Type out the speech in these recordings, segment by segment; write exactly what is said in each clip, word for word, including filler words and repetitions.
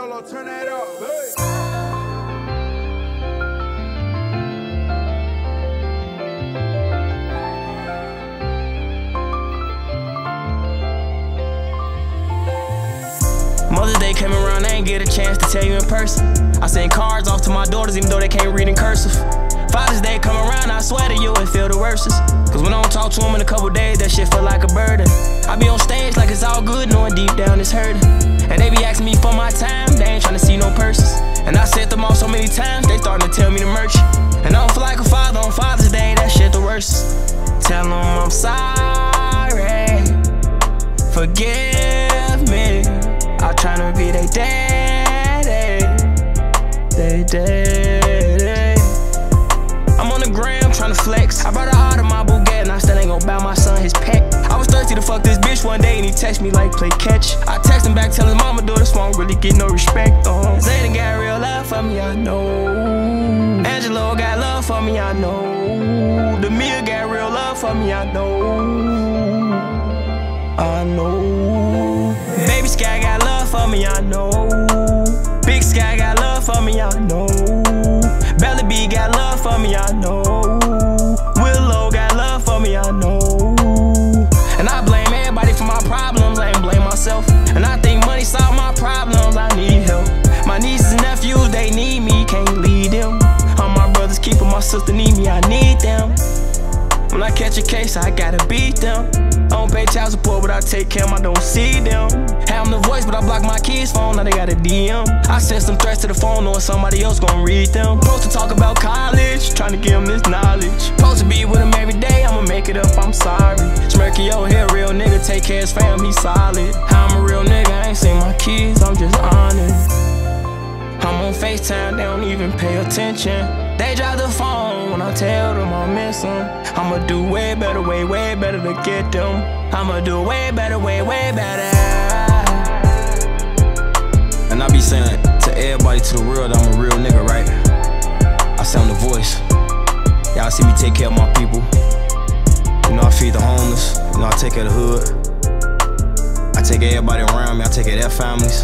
Lolo, turn that up, hey. Mother's Day came around, I ain't get a chance to tell you in person. I send cards off to my daughters even though they can't read in cursive. Father's Day come around, I swear to you it feel the worstest. Cause when I don't talk to them in a couple days, that shit feel like a burden. I be on stage like it's all good, knowing deep down it's hurting. And they be asking me for my time, they ain't tryna see no purses. And I sent them off so many times, they starting to tell me to merch. And I don't feel like a father on Father's Day, that shit the worst. Tell them I'm sorry, forgive me. I'm tryna be they daddy, they daddy. I'm on the gram tryna flex. I brought her out of my Bugatti and I still ain't gon' buy my son his pet. I was thirsty to fuck this bitch one day and he text me like play catch. I text him back telling mama do this phone really get no respect on. Zayden got real love for me, I know. Angelo got love for me, I know. Demia got real love for me, I know. I know. Baby Sky got love for me, I know. Big Sky got love for me, I know. Belly B got love for me, I know. Willow got love for me, I know. And I blame everybody for my problems, I ain't blame myself. And I think money solve my problems, I need help. My nieces and nephews, they need me, can't lead them. All my brothers keeping my sister need me, I need them. When I catch a case, I gotta beat them. I don't pay child support, but I take care of them, I don't see them. Have them the voice, but I block my kids' phone, now they got a D M. I send some threats to the phone, knowing somebody else gon' read them. Supposed to talk about college, trying to give them this knowledge. Supposed to be with them every day, I'ma make it up, I'm sorry. Smirky, yo, here, real nigga, take care of his fam, he solid. I'm a real nigga, I ain't seen my kids, I'm just honest. I'm on FaceTime, they don't even pay attention. They drop the phone when I tell them I miss them. I'ma do way better, way, way better to get them. I'ma do way better, way, way better. And I be saying to everybody, to the world, I'm a real nigga, right? I sound the voice. Y'all see me take care of my people. You know, I feed the homeless. You know, I take care of the hood. I take care of everybody around me. I take care of their families.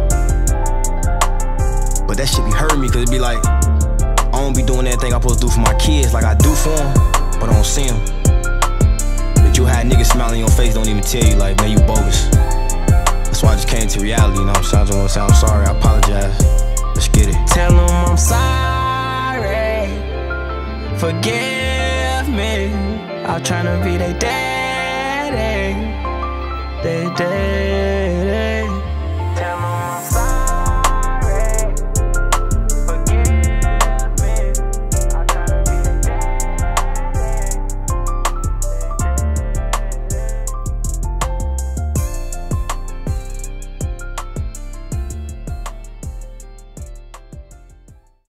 But that shit be hurting me, cause it be like, I don't be doing everything I'm supposed to do for my kids like I do for them, but I don't see them. But you had niggas smiling in your face, don't even tell you like, man, you bogus. That's why I just came to reality, you know what I'm saying? I just wanna say I'm sorry, I apologize. Let's get it. Tell them I'm sorry, forgive me. I'm tryna be they daddy, they daddy.